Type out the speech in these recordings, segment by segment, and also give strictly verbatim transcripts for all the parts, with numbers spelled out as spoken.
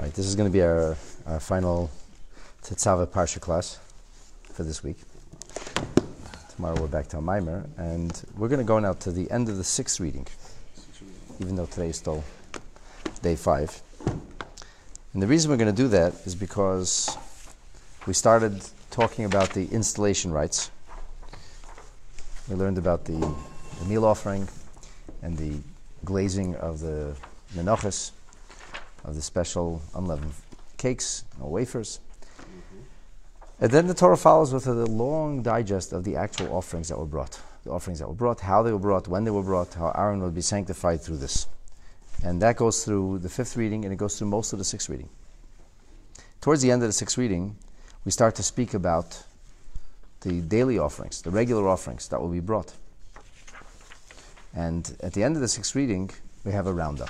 Right, this is going to be our, our final Tetzaveh Parsha class for this week. Tomorrow we're back to Maimer, and we're going to go now to the end of the sixth reading, even though today is still day five. And the reason we're going to do that is because we started talking about the installation rites. We learned about the, the meal offering and the glazing of the menachos, of the special unleavened cakes or wafers. And then the Torah follows with a long digest of the actual offerings that were brought. The offerings that were brought, how they were brought, when they were brought, how Aaron would be sanctified through this. And that goes through the fifth reading, and it goes through most of the sixth reading. Towards the end of the sixth reading, we start to speak about the daily offerings, the regular offerings that will be brought. And at the end of the sixth reading, we have a roundup.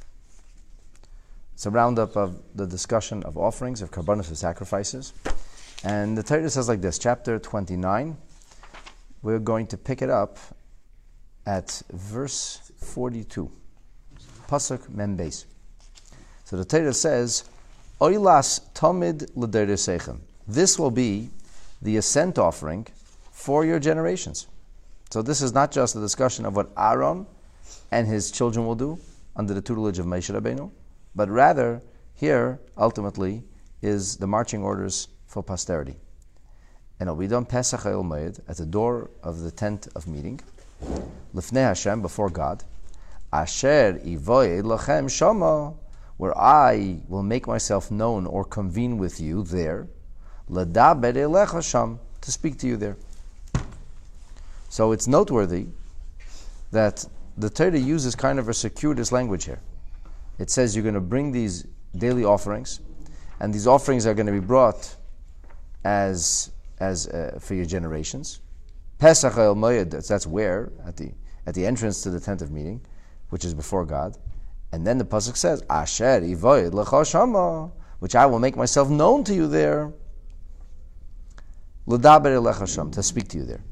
It's a roundup of the discussion of offerings, of karbanos, of sacrifices. And the Torah says like this, chapter twenty-nine, we're going to pick it up at verse forty-two. Pasuk Mem Beis. So the Torah says, Oilas Tamid L'Deresechem. This will be the ascent offering for your generations. So this is not just a discussion of what Aaron and his children will do under the tutelage of Moshe Rabbeinu, but rather, here, ultimately, is the marching orders for posterity. And it'll be done Pesach Ha'el Moed, at the door of the tent of meeting, Lifnei Hashem, before God, Asher Ivoyed Lachem Shama, where I will make myself known or convene with you there, L'daber Elecha Sham, to speak to you there. So it's noteworthy that the Torah uses kind of a circuitous language here. It says you're going to bring these daily offerings, and these offerings are going to be brought as as uh, for your generations. Pesach El Moed, that's, that's where at the at the entrance to the tent of meeting, which is before God, and then the pasuk says Asher Ivoyed Lecha Shama, which I will make myself known to you there. L'daber Elecha Sham, to speak to you there.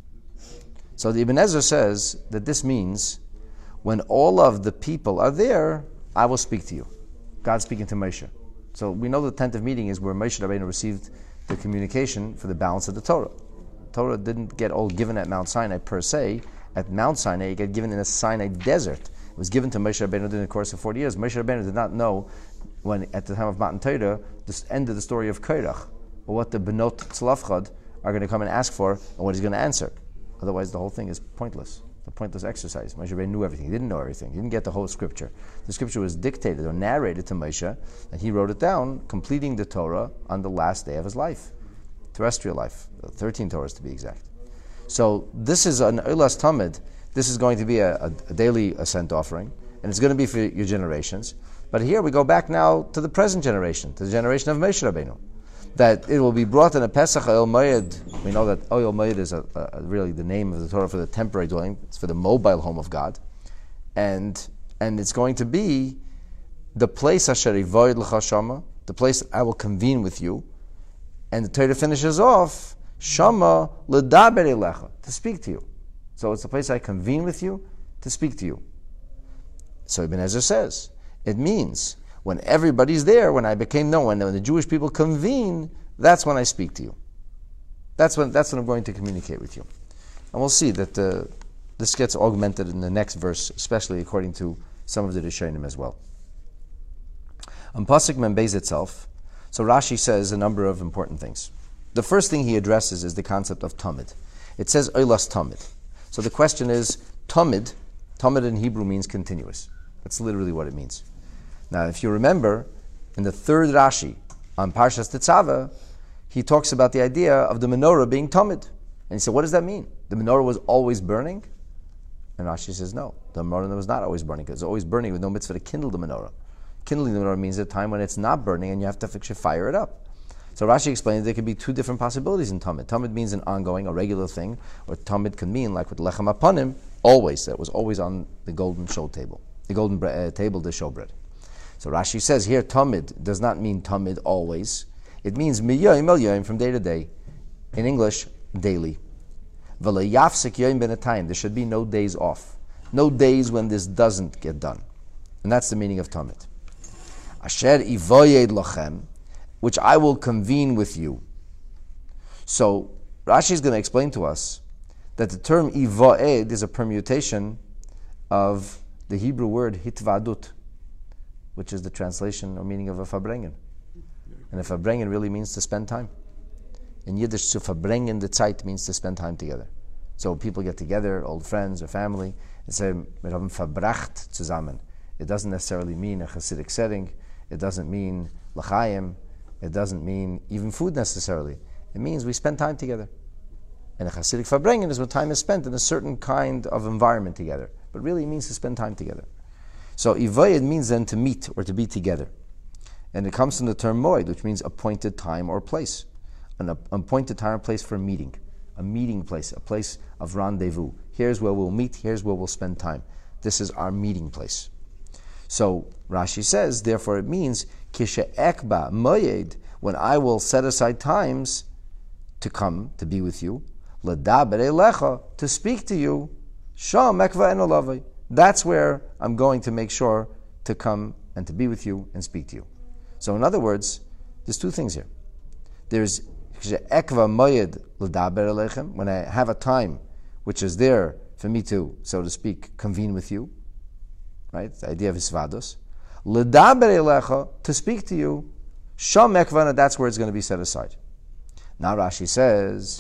So the Ibn Ezra says that this means when all of the people are there, I will speak to you. God speaking to Moshe. So we know the tent of meeting is where Moshe Rabbeinu received the communication for the balance of the Torah. The Torah didn't get all given at Mount Sinai per se. At Mount Sinai, it got given in a Sinai desert. It was given to Moshe Rabbeinu during the course of forty years. Moshe Rabbeinu did not know when, at the time of Matan Torah, the end of the story of Korach, or what the Benot Tzlafchad are going to come and ask for, and what he's going to answer. Otherwise, the whole thing is pointless. It's a pointless exercise. Moshe Rabbeinu knew everything. He didn't know everything. He didn't get the whole scripture. The scripture was dictated or narrated to Moshe, and he wrote it down, completing the Torah on the last day of his life, terrestrial life, thirteen Torahs to be exact. So this is an Oilas Tamid. This is going to be a, a, a daily ascent offering, and it's going to be for your generations. But here we go back now to the present generation, to the generation of Moshe Rabbeinu, that it will be brought in a Pesach El Moed. We know that El Moed is a, a, really the name of the Torah for the temporary dwelling. It's for the mobile home of God, and and it's going to be the place Asher Ivoyed Lecha Shama, the place that I will convene with you. And the Torah finishes off Shama L'daber Elecha, to speak to you. So it's the place I convene with you to speak to you. So Ibn Ezra says it means when everybody's there, when I became known, when the Jewish people convene, that's when I speak to you. That's when that's when I'm going to communicate with you. And we'll see that uh, this gets augmented in the next verse, especially according to some of the Rishonim as well. On Pasuk Mem Beis itself, so Rashi says a number of important things. The first thing he addresses is the concept of Tamid. It says Oilas Tamid. So the question is, Tamid, Tamid in Hebrew means continuous. That's literally what it means. Now, if you remember, in the third Rashi on Parshas Tetzaveh, he talks about the idea of the menorah being tamid. And he said, what does that mean? The menorah was always burning? And Rashi says, no, the menorah was not always burning. It was always burning with no mitzvah to kindle the menorah. Kindling the menorah means a time when it's not burning and you have to actually fire it up. So Rashi explains there could be two different possibilities in tamid. Tamid means an ongoing, a regular thing, or tamid can mean, like with lechem apanim, always. That was always on the golden show table, the golden bre- uh, table, the showbread. So Rashi says here, tamid does not mean tamid always. It means miyoyim el yoyim, from day to day. In English, daily. V'le yafsek yoyim ben atayim. There should be no days off. No days when this doesn't get done. And that's the meaning of tamid. Asher ivoyed lachem, which I will convene with you. So Rashi is going to explain to us that the term ivoed is a permutation of the Hebrew word hitvadut, which is the translation or meaning of a farbrengen. And a farbrengen really means to spend time. In Yiddish, to verbringen the Zeit means to spend time together. So people get together, old friends or family, and say, wir haben verbracht zusammen. It doesn't necessarily mean a Hasidic setting. It doesn't mean l'chaim. It doesn't mean even food necessarily. It means we spend time together. And a Hasidic verbringen is when time is spent in a certain kind of environment together. But really it means to spend time together. So ivoyed means then to meet or to be together. And it comes from the term moed, which means appointed time or place. An appointed time or place for a meeting. A meeting place, a place of rendezvous. Here's where we'll meet, here's where we'll spend time. This is our meeting place. So Rashi says, therefore it means, kishe ekba moed, when I will set aside times to come, to be with you, l'daber elecha, to speak to you, sham ekva en olavai. That's where I'm going to make sure to come and to be with you and speak to you. So in other words, there's two things here. There's ekva moed l'daber elechem, when I have a time which is there for me to, so to speak, convene with you, right? The idea of hisvados. L'daber elecha, to speak to you, sham ekva, that's where it's going to be set aside. Now Rashi says,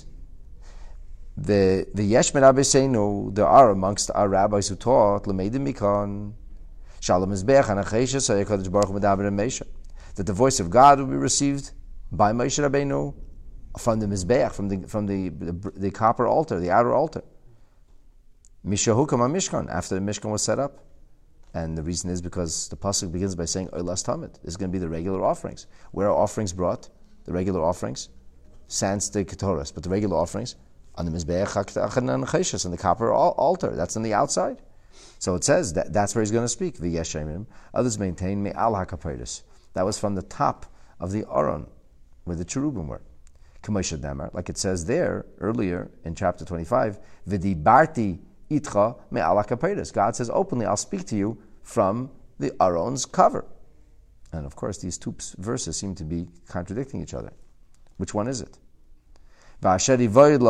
the the yesh min Rabbeinu, there are amongst our rabbis who taught l'meidim mikon shalom mizbeach anachesha sayakadosh baruch hu medaber Moshe, that the voice of God will be received by Moshe Rabbeinu from the mizbeach, from the from the, the the copper altar, the outer altar. Mishahukam Mishkan, after the Mishkan was set up, and the reason is because the pasuk begins by saying Olas Tamid. It's going to be the regular offerings. Where are offerings brought? The regular offerings, sans the ketoras, but the regular offerings on the mizbeach and and the copper altar. That's on the outside. So it says that that's where he's going to speak. V'yeshemim. Others maintain me'al hakaperis. That was from the top of the aron, where the cherubim were. K'moshe Damar, like it says there earlier in chapter twenty-five, v'dibarti itcha me'al hakaperis. God says openly, I'll speak to you from the aron's cover. And of course, these two verses seem to be contradicting each other. Which one is it? So that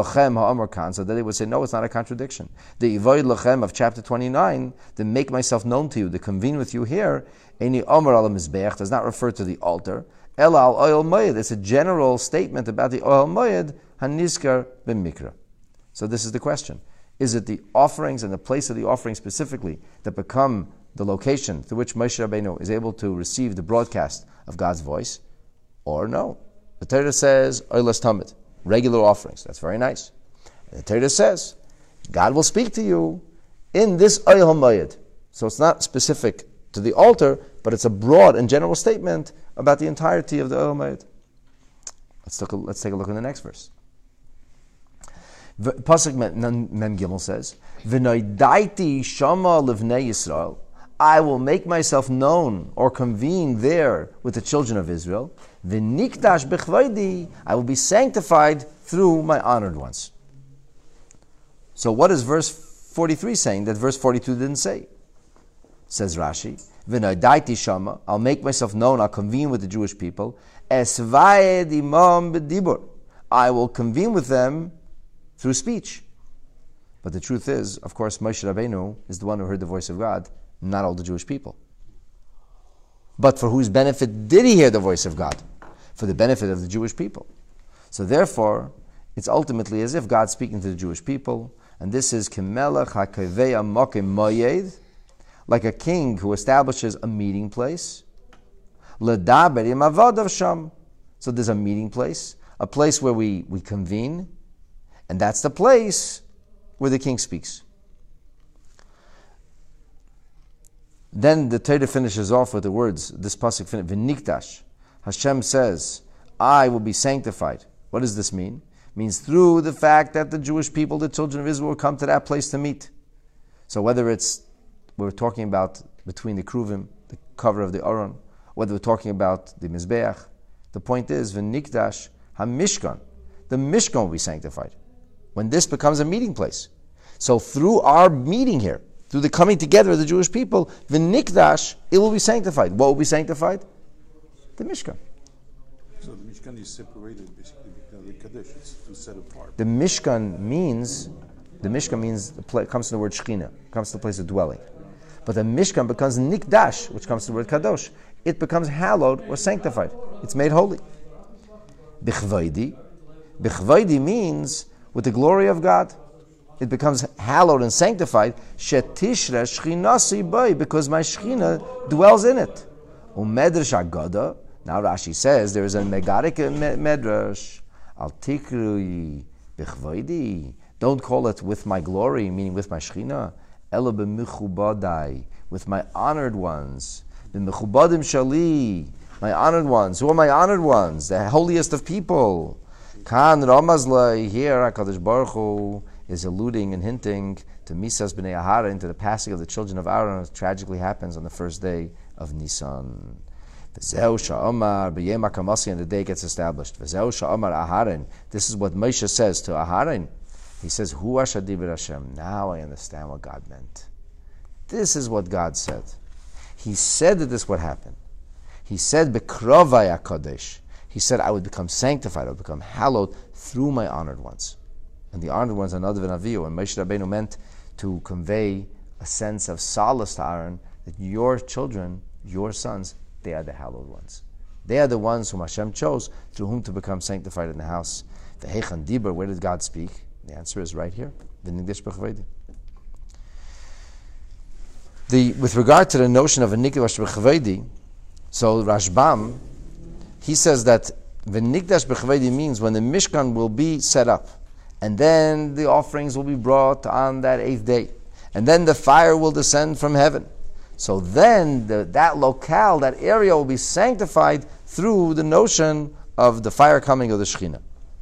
they would say, no, it's not a contradiction. The ivoid lachem of chapter twenty-nine, to make myself known to you, to convene with you here, any omer al mizbeach, does not refer to the altar. Ela al oil moed. It's a general statement about the oil moed haniskar b'mikra. So this is the question: is it the offerings and the place of the offering specifically that become the location through which Moshe Rabbeinu is able to receive the broadcast of God's voice, or no? The Torah says oilas tamid, regular offerings. That's very nice. And the Torah says God will speak to you in this oil moed. So it's not specific to the altar, but it's a broad and general statement about the entirety of the oil moed. Let's take a, let's take a look in the next verse. Pasuk Mem Gimel says, "V'noidaiti shama livnei Yisrael." I will make myself known or convene there with the children of Israel. V'nikdash b'chvaydi, I will be sanctified through my honored ones. So what is verse forty-three saying that verse forty-two didn't say? Says Rashi, V'noidaiti shama, I'll make myself known, I'll convene with the Jewish people. Esvayed imam b'dibur, I will convene with them through speech. But the truth is, of course, Moshe Rabbeinu is the one who heard the voice of God, not all the Jewish people. But for whose benefit did he hear the voice of God? For the benefit of the Jewish people. So therefore, it's ultimately as if God's speaking to the Jewish people, and this is Kimelech HaKaveya Mokim Moyed, like a king who establishes a meeting place. L'daber im avodav sham. So there's a meeting place, a place where we, we convene, and that's the place where the king speaks. Then the Torah finishes off with the words, this pasuk finishes, V'nikdash. Hashem says, I will be sanctified. What does this mean? It means through the fact that the Jewish people, the children of Israel, will come to that place to meet. So whether it's, we're talking about between the kruvim, the cover of the aron, whether we're talking about the mizbeach, the point is, V'nikdash ha-mishkan. The mishkan will be sanctified. When this becomes a meeting place. So through our meeting here, through the coming together of the Jewish people, the Nikdash, it will be sanctified. What will be sanctified? The Mishkan. So the Mishkan is separated basically because the Kaddish is to set apart. The Mishkan means, the Mishkan means, the pla- comes from the word Shechina, comes to the place of dwelling. But the Mishkan becomes Nikdash, which comes to the word Kadosh. It becomes hallowed or sanctified. It's made holy. Bichvaidi. Bichvaidi means with the glory of God. It becomes hallowed and sanctified. Shetishra Shechinasi Bay, because my Shechina dwells in it. Umedrash Agada. Now Rashi says there is a Megadik Medrash. Al Tikrui Bichvaidi. Don't call it with my glory, meaning with my Shechina. Ela b'mechubadai, with my honored ones. B'mechubadim shali, my honored ones. Who are my honored ones? The holiest of people. Kan ramazlai, here HaKadosh Baruch Hu is alluding and hinting to Misas b'nei Aharon, to the passing of the children of Aaron, which tragically happens on the first day of Nisan. V'zeu sha'omar b'yem HaKamasi, and the day gets established. V'zeu sha'omar Aharon. This is what Moshe says to Aharon. He says, Hu Ashadibir Hashem. Now I understand what God meant. This is what God said. He said that this would happen. He said, Bekrovai HaKadosh. He said, I would become sanctified, I would become hallowed through my honored ones. And the honored ones are Nadav and Avihu. And Moshe Rabbeinu meant to convey a sense of solace to Aaron, that your children, your sons, they are the hallowed ones. They are the ones whom Hashem chose, through whom to become sanctified in the house. The Heichan Dibur, where did God speak? The answer is right here. The with regard to the notion of a Nikdash b'chvedi, so Rashbam, he says that the Nikdash b'chvedi means when the Mishkan will be set up, and then the offerings will be brought on that eighth day, and then the fire will descend from heaven. So then the, that locale, that area will be sanctified through the notion of the fire coming of the Shekhinah.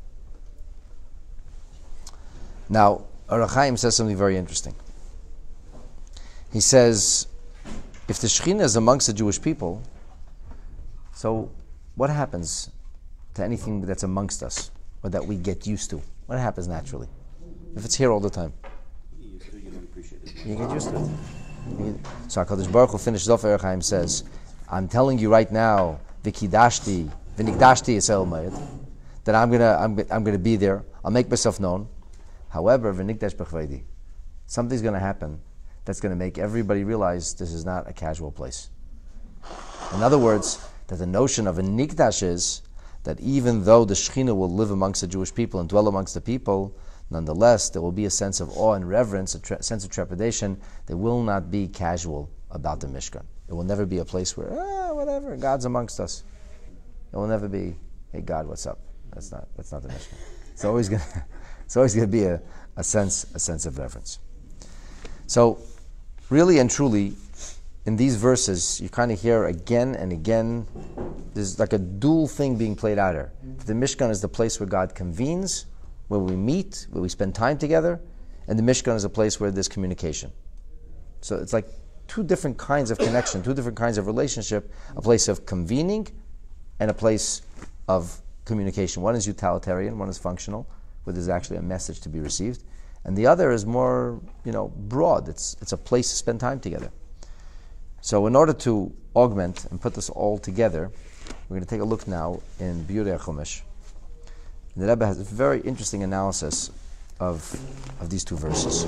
Now, Or HaChaim says something very interesting. He says, if the Shekhinah is amongst the Jewish people, so what happens to anything that's amongst us, or that we get used to? What happens naturally? If it's here all the time? You don't appreciate it. You get used to it. You, so HaKadosh Baruch Hu finishes off, Or HaChaim says, I'm telling you right now, V'kidashti, V'nikdashti Yisrael Mayed, that I'm gonna, I'm, I'm gonna be there. I'll make myself known. However, v'nikdash b'chvedi, something's going to happen that's going to make everybody realize this is not a casual place. In other words, that the notion of a nikdash is that even though the Shekhinah will live amongst the Jewish people and dwell amongst the people, nonetheless there will be a sense of awe and reverence, a tre- sense of trepidation. There will not be casual about the Mishkan. It will never be a place where, ah, whatever, God's amongst us. It will never be, hey God, what's up? That's not that's not the Mishkan. It's always going to It's always going to be a, a sense a sense of reverence. So, really and truly, in these verses, you kind of hear again and again, there's like a dual thing being played out here. The Mishkan is the place where God convenes, where we meet, where we spend time together, and the Mishkan is a place where there's communication. So it's like two different kinds of connection, two different kinds of relationship, a place of convening and a place of communication. One is utilitarian, one is functional, where there's actually a message to be received, and the other is more, you know, broad. It's it's a place to spend time together. So, in order to augment and put this all together, we're going to take a look now in Biurei Chumash. The Rebbe has a very interesting analysis of of these two verses.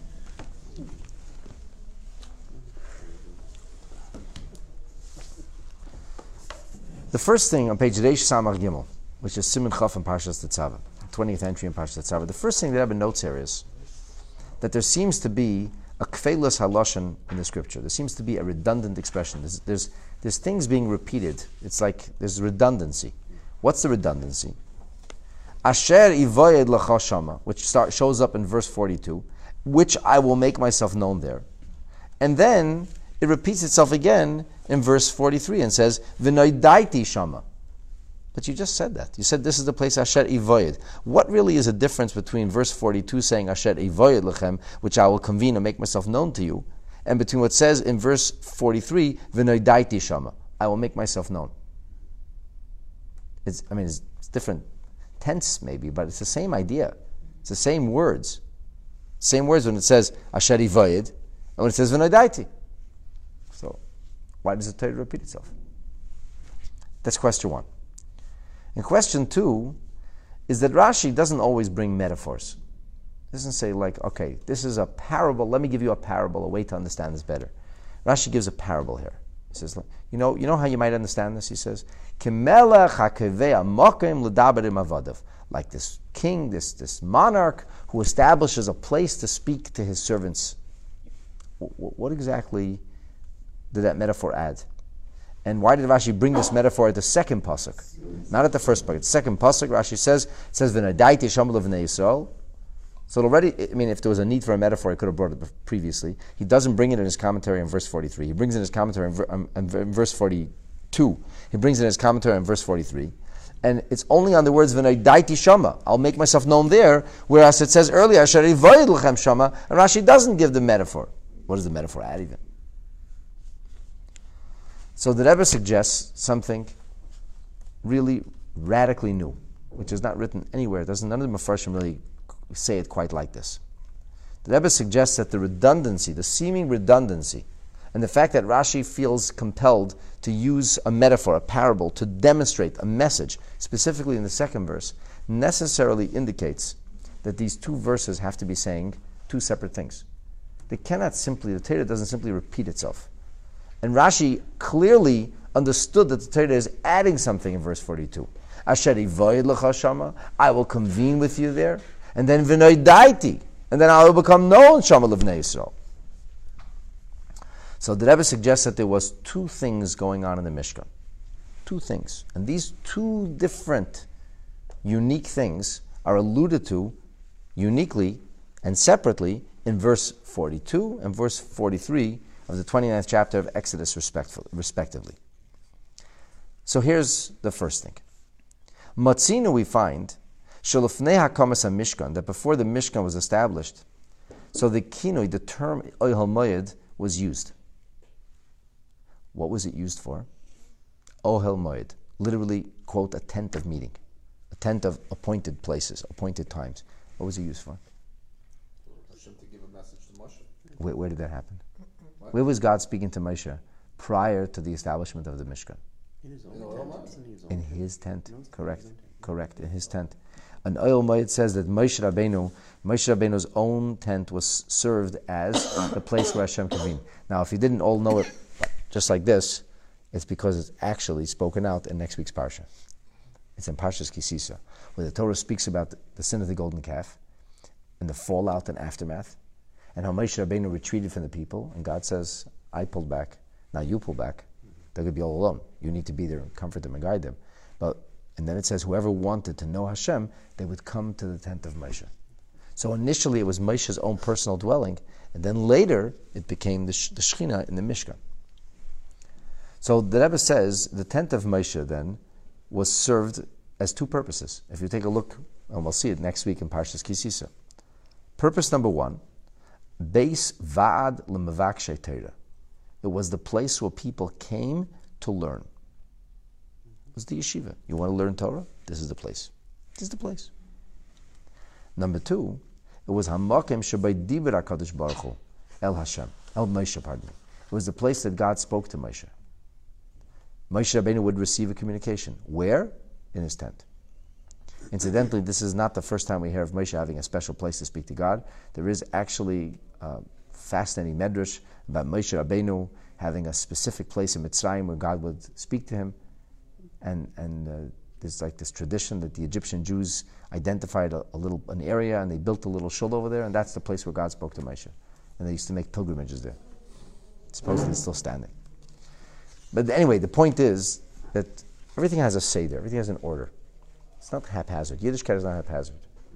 The first thing on page Reish Samach Gimel, which is Siman Chaf in Parshas Tetzaveh, twentieth entry in Parshas Tetzaveh. The first thing the Rebbe notes here is that there seems to be a kfeilas haloshen in the scripture. There seems to be a redundant expression. There's, there's, there's things being repeated. It's like there's redundancy. What's the redundancy? Asher ivoyed l'cha shama, which start, shows up in verse forty-two, which I will make myself known there. And then it repeats itself again in verse forty-three and says, v'noidaiti shama. But you just said that. You said this is the place Asher Ivoyed. What really is a difference between verse forty-two saying Asher Ivoyed Lechem, which I will convene and make myself known to you, and between what says in verse forty-three, V'noidaiti Shama, I will make myself known. It's, I mean, it's, it's different tense maybe, but it's the same idea. It's the same words. Same words when it says Asher Ivoyed, and when it says V'noidaiti. So, why does the Torah repeat itself? That's question one. And question two is that Rashi doesn't always bring metaphors. It doesn't say like, okay, this is a parable. Let me give you a parable, a way to understand this better. Rashi gives a parable here. He says, you know, you know how you might understand this? He says, like this king, this, this monarch who establishes a place to speak to his servants. What exactly did that metaphor add? And why did Rashi bring this metaphor at the second pasuk, not at the first pasuk? The second pasuk, Rashi says, it says, "V'nadaiti shamal v'nei Yisrael." So already, I mean, if there was a need for a metaphor, he could have brought it previously. He doesn't bring it in his commentary in verse forty-three. He brings it in his commentary in, um, in verse forty-two. He brings it in his commentary in verse forty-three. And it's only on the words "v'nadaiti shama," I'll make myself known there, whereas it says earlier, "Ashari vayid l'chem shama," and Rashi doesn't give the metaphor. What does the metaphor add even? So the Rebbe suggests something really radically new, which is not written anywhere. Doesn't none of the Mefarshim really say it quite like this. The Rebbe suggests that the redundancy, the seeming redundancy, and the fact that Rashi feels compelled to use a metaphor, a parable, to demonstrate a message, specifically in the second verse, necessarily indicates that these two verses have to be saying two separate things. They cannot simply, the Torah doesn't simply repeat itself. And Rashi clearly understood that the Torah is adding something in verse forty-two. Asheri void l'cha shama, I will convene with you there. And then v'noi daiti, and then I will become known shama l'vnei Yisrael. So the Rebbe suggests that there was two things going on in the Mishkan. Two things. And these two different, unique things are alluded to uniquely and separately in verse forty-two and verse forty-three of the twenty-ninth chapter of Exodus respectively. So here's the first thing. Matzinu, we find, shelufnei hakamas HaMishkan, that before the Mishkan was established, so the kinoi, the term Ohel Moed, was used. What was it used for? Ohel Moed, literally, quote, a tent of meeting, a tent of appointed places, appointed times. What was it used for? Hashem to give a message to Moshe. Where, where did that happen? What? Where was God speaking to Moshe prior to the establishment of the Mishkan? In his own tent. In his tent, correct, correct, in his tent. An Ohel Moed says that Moshe Rabbeinu, Moshe Rabbeinu's own tent was served as the place where Hashem convened. Now, if you didn't all know it just like this, it's because it's actually spoken out in next week's parsha. It's in Parshas Kisisa, where the Torah speaks about the, the sin of the golden calf and the fallout and aftermath, and how Moshe Rabbeinu retreated from the people, and God says, I pulled back, now you pull back. They're going to be all alone. You need to be there and comfort them and guide them. But and then it says, whoever wanted to know Hashem, they would come to the tent of Moshe. So initially it was Moshe's own personal dwelling, and then later it became the, the Shekhinah in the Mishkan. So the Rebbe says the tent of Moshe then was served as two purposes. If you take a look, and we'll see it next week in Parshas Kisisa. Purpose number one, Beis Va'ad L'Mevakshe Torah. It was the place where people came to learn. It was the yeshiva. You want to learn Torah? This is the place. This is the place. Number two, it was Hamakim Shabbai Dibur HaKadosh Baruch Hu El Hashem, El Moshe, pardon me. It was the place that God spoke to Moshe. Moshe Rabbeinu would receive a communication. Where? In his tent. Incidentally, this is not the first time we hear of Moshe having a special place to speak to God. There is actually a fascinating medrash about Moshe Rabbeinu having a specific place in Mitzrayim where God would speak to him. And and uh, there's like this tradition that the Egyptian Jews identified a, a little an area and they built a little shul over there, and that's the place where God spoke to Moshe. And they used to make pilgrimages there. Supposedly it's still standing. But anyway, the point is that everything has a seder, everything has an order. It's not haphazard. Yiddishkeit is not haphazard.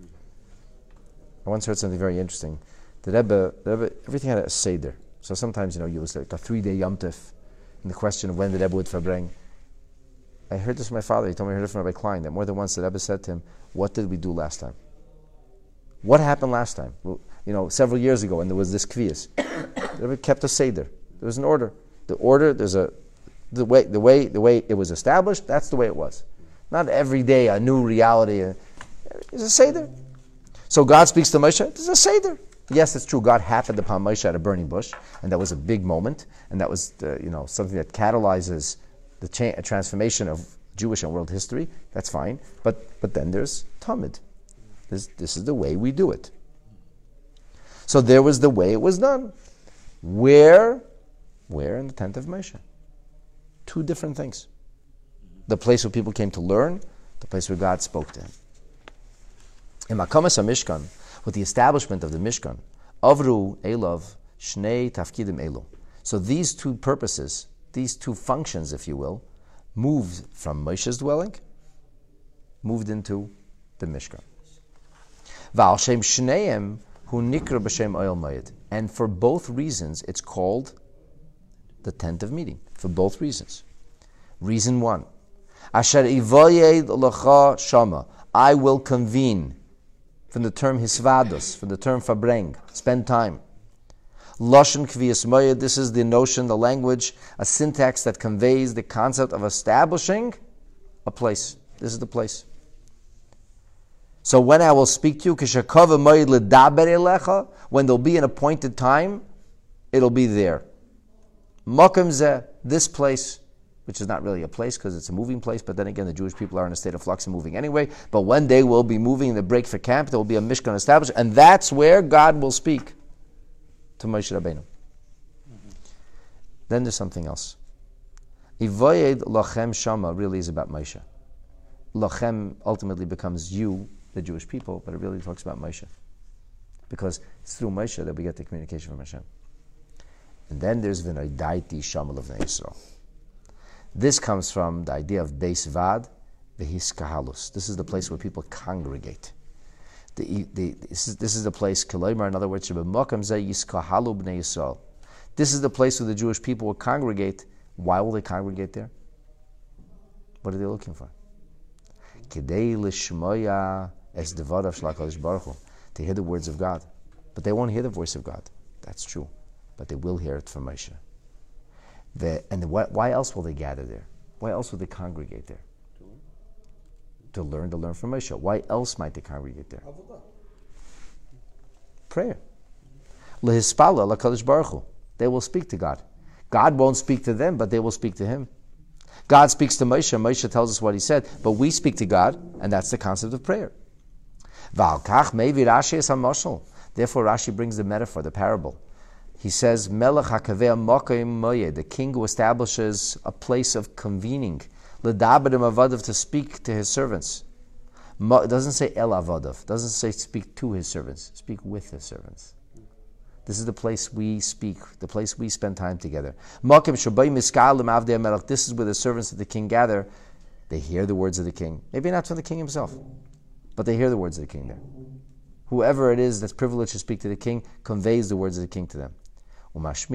I once heard something very interesting. The Rebbe, the Rebbe everything had a seder. So sometimes, you know, you was like a three-day Yom Tov, and the question of when the Rebbe would verbring. I heard this from my father. He told me I heard it from Rabbi Klein, that more than once the Rebbe said to him, what did we do last time? What happened last time? Well, you know, several years ago, when there was this kviyas. The Rebbe kept a seder. There was an order. The order, there's a, the way, the way, the way it was established, that's the way it was. Not every day a new reality. There's a seder. So God speaks to Moshe, there's a seder. Yes, it's true, God happened upon Moshe at a burning bush, and that was a big moment, and that was, the, you know, something that catalyzes the the cha- transformation of Jewish and world history, that's fine. But but then there's Talmud. This, this is the way we do it. So there was the way it was done. Where? Where? In the tent of Moshe. Two different things. The place where people came to learn, the place where God spoke to him. In Makamas HaMishkan, with the establishment of the Mishkan, Avru Elov Shnei Tafkidim Elu. So these two purposes, these two functions, if you will, moved from Moshe's dwelling, moved into the Mishkan. V'al Shem Shneim Hu Nikra B'Shem Oyel Moed. And for both reasons, it's called the tent of meeting. For both reasons. Reason one. Asher Ivoyed L'cha Shama. I will convene. From the term hisvados, from the term fabreng, spend time. Lashon kviyas moyed, this is the notion, the language, a syntax that conveys the concept of establishing a place. This is the place. So when I will speak to you, kishakava moyed ledaber elecha, when there'll be an appointed time, it'll be there. Makom zeh, this place, which is not really a place because it's a moving place, but then again, the Jewish people are in a state of flux and moving anyway. But one day we'll be moving the break for camp, there will be a Mishkan established, and that's where God will speak to Moshe Rabbeinu. Mm-hmm. Then there's something else. Ivoyed lachem shama really is about Moshe. Lachem ultimately becomes you, the Jewish people, but it really talks about Moshe. Because it's through Moshe that we get the communication from Hashem. And then there's V'nodaiti shama l'vnei Yisrael. This comes from the idea of Beis Vad, the Hiskahalus. This is the place where people congregate. The, the, this, is, this is the place, Koloimar, in other words, Yiskahalu b'nei Yisrael. This is the place where the Jewish people will congregate. Why will they congregate there? What are they looking for? Kedei lishmoya es devadav shel HaKadosh Baruch Hu. To hear the words of God. But they won't hear the voice of God. That's true. But they will hear it from Moshe. The, and the, why, why else will they gather there? Why else will they congregate there? To learn, to learn from Moshe. Why else might they congregate there? Prayer. Lehispala l'kadosh baruch hu. They will speak to God. God won't speak to them, but they will speak to Him. God speaks to Moshe. Moshe tells us what he said, but we speak to God, and that's the concept of prayer. V'al maybe Rashi is hamashal. Therefore, Rashi brings the metaphor, the parable. He says, Melech HaKaveh Mokim Moyed, the king who establishes a place of convening, L'dabadim Avadav, to speak to his servants. It doesn't say El Avadav, doesn't say speak to his servants, speak with his servants. This is the place we speak, the place we spend time together. Mokim Shabbai Miskalim Avdei Melech, this is where the servants of the king gather. They hear the words of the king. Maybe not from the king himself, but they hear the words of the king there. Whoever it is that's privileged to speak to the king conveys the words of the king to them. This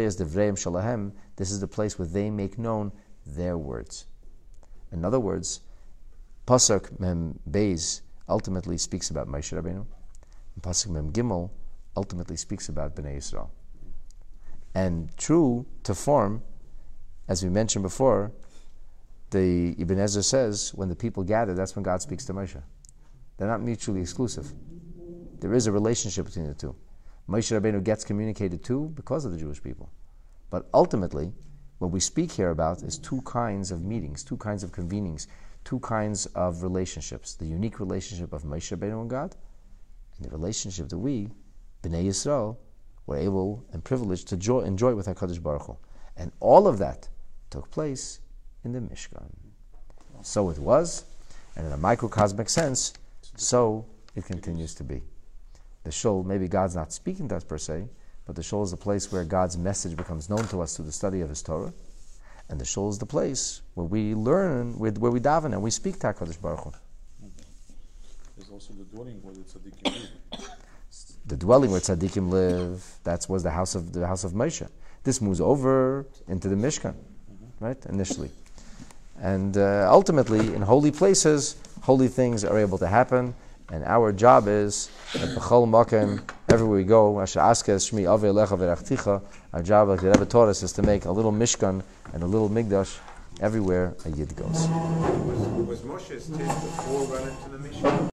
is the place where they make known their words. In other words, Pasuk Mem Beis ultimately speaks about Moshe Rabbeinu, and Pasuk Mem Gimel ultimately speaks about Bnei Yisrael. And true to form, as we mentioned before, the Ibn Ezra says when the people gather, that's when God speaks to Moshe. They're not mutually exclusive. There is a relationship between the two. Moshe Rabbeinu gets communicated to because of the Jewish people. But ultimately, what we speak here about is two kinds of meetings, two kinds of convenings, two kinds of relationships. The unique relationship of Moshe Rabbeinu and God, and the relationship that we, Bnei Yisrael, were able and privileged to enjoy, enjoy with HaKadosh Baruch Hu. And all of that took place in the Mishkan. So it was, and in a microcosmic sense, so it continues to be. The shul, maybe God's not speaking to us per se, but the shul is the place where God's message becomes known to us through the study of His Torah. And the shul is the place where we learn, where, where we daven and we speak to HaKadosh Baruch Hu. There's also the dwelling where the tzaddikim live. The dwelling where tzaddikim live, that was the house of the house of Moshe. This moves over into the Mishkan, mm-hmm. right, initially. And uh, ultimately, in holy places, holy things are able to happen. And our job is, at B'chol Makom, everywhere we go, Asher Askes Shmi Avei Elecha V'Rachticha, our job, like the Rebbe taught us, is to make a little Mishkan and a little Migdash everywhere a Yid goes. Was Moshe's tent before run into the Mishkan?